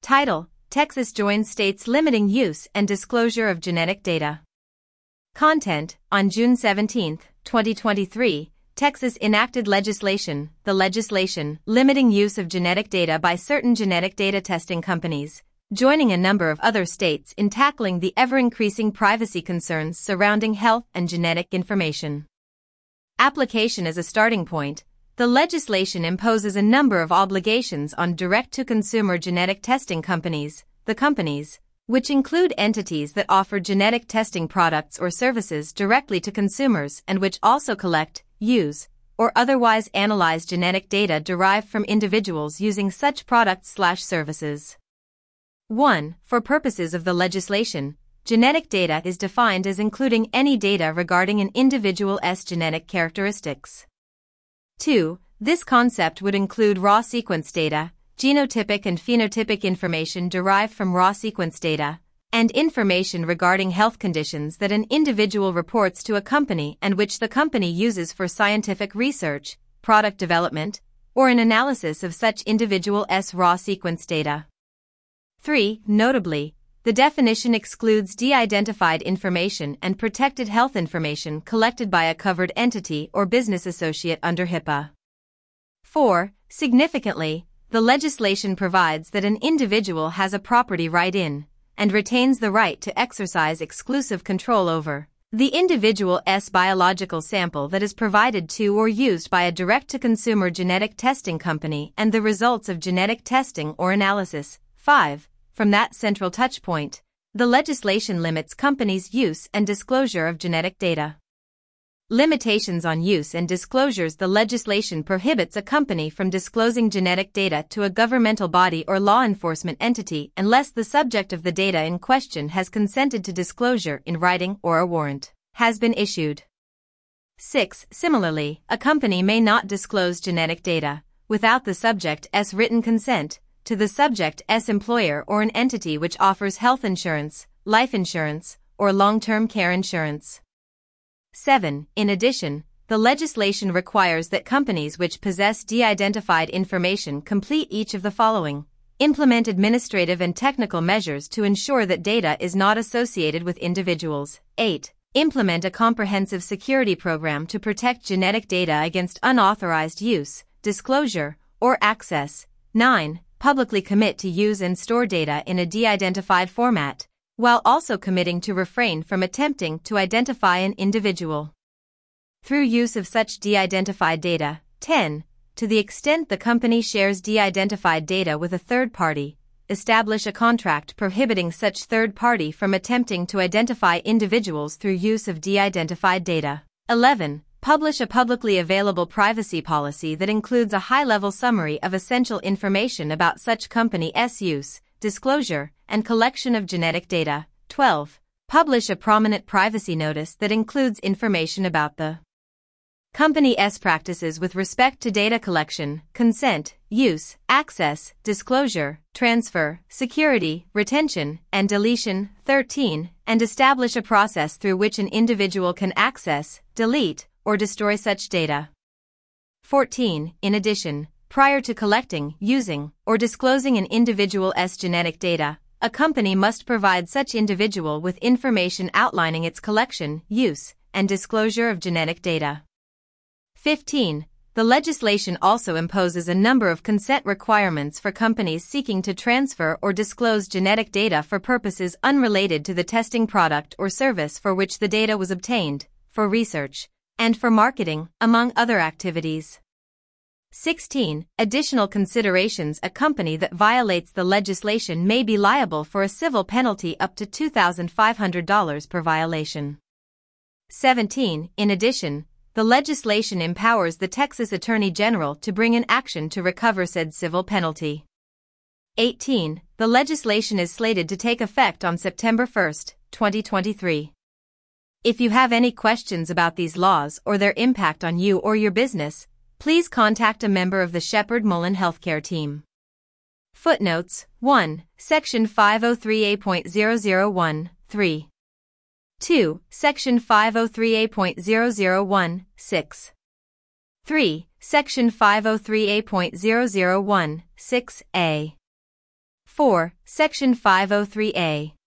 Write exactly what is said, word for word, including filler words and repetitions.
Title: Texas joins states limiting use and disclosure of genetic data. Content: On June seventeenth, twenty twenty-three, Texas enacted legislation, the legislation limiting use of genetic data by certain genetic data testing companies, joining a number of other states in tackling the ever-increasing privacy concerns surrounding health and genetic information. Application: As a starting point, the legislation imposes a number of obligations on direct-to-consumer genetic testing companies, the companies, which include entities that offer genetic testing products or services directly to consumers and which also collect, use, or otherwise analyze genetic data derived from individuals using such products/services. one. For purposes of the legislation, genetic data is defined as including any data regarding an individual's genetic characteristics. two. This concept would include raw sequence data, genotypic and phenotypic information derived from raw sequence data, and information regarding health conditions that an individual reports to a company and which the company uses for scientific research, product development, or an analysis of such individual's raw sequence data. three. Notably, the definition excludes de-identified information and protected health information collected by a covered entity or business associate under HIPAA. four. Significantly, the legislation provides that an individual has a property right in, and retains the right to exercise exclusive control over, the individual's biological sample that is provided to or used by a direct-to-consumer genetic testing company and the results of genetic testing or analysis. five. From that central touchpoint, the legislation limits companies' use and disclosure of genetic data. Limitations on use and disclosures: The legislation prohibits a company from disclosing genetic data to a governmental body or law enforcement entity unless the subject of the data in question has consented to disclosure in writing or a warrant has been issued. six. Similarly, a company may not disclose genetic data, without the subject's written consent, to the subject's employer or an entity which offers health insurance, life insurance, or long-term care insurance. seven. In addition, the legislation requires that companies which possess de-identified information complete each of the following: implement administrative and technical measures to ensure that data is not associated with individuals. eight. Implement a comprehensive security program to protect genetic data against unauthorized use, disclosure, or access. nine. Publicly commit to use and store data in a de-identified format, while also committing to refrain from attempting to identify an individual through use of such de-identified data. ten. To the extent the company shares de-identified data with a third party, establish a contract prohibiting such third party from attempting to identify individuals through use of de-identified data. eleven. Publish a publicly available privacy policy that includes a high-level summary of essential information about such company's use, disclosure, and collection of genetic data. twelve. Publish a prominent privacy notice that includes information about the company's practices with respect to data collection, consent, use, access, disclosure, transfer, security, retention, and deletion. thirteen. And establish a process through which an individual can access, delete, or destroy such data. fourteen. In addition, prior to collecting, using, or disclosing an individual's genetic data, a company must provide such individual with information outlining its collection, use, and disclosure of genetic data. fifteen. The legislation also imposes a number of consent requirements for companies seeking to transfer or disclose genetic data for purposes unrelated to the testing product or service for which the data was obtained, for research, and for marketing, among other activities. sixteen. Additional considerations: A company that violates the legislation may be liable for a civil penalty up to two thousand five hundred dollars per violation. seventeen. In addition, the legislation empowers the Texas Attorney General to bring an action to recover said civil penalty. eighteen. The legislation is slated to take effect on September first, twenty twenty-three. If you have any questions about these laws or their impact on you or your business, please contact a member of the Shepherd Mullen Healthcare team. Footnotes: one. Section five oh three A point zero zero one, three. two. Section five oh three A point zero zero one, six. three. Section five oh three A point zero zero one, six A. four, Section five oh three A.